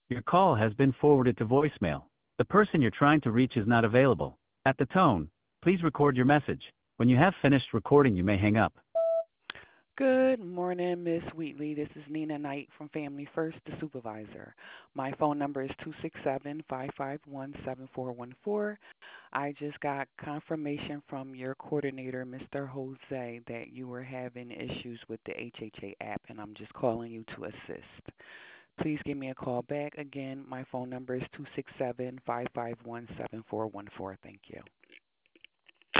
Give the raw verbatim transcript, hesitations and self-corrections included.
Your call has been forwarded to voicemail. The person you're trying to reach is not available. At the tone, please record your message. When you have finished recording, you may hang up. Good morning, Miss Wheatley. This is Nina Knight from Family First, the supervisor. My phone number is two six seven, five five one, seven four one four. I just got confirmation from your coordinator, Mister Jose, that you were having issues with the H H A app, and I'm just calling you to assist. Please give me a call back. Again, my phone number is two six seven, five five one, seven four one four. Thank you.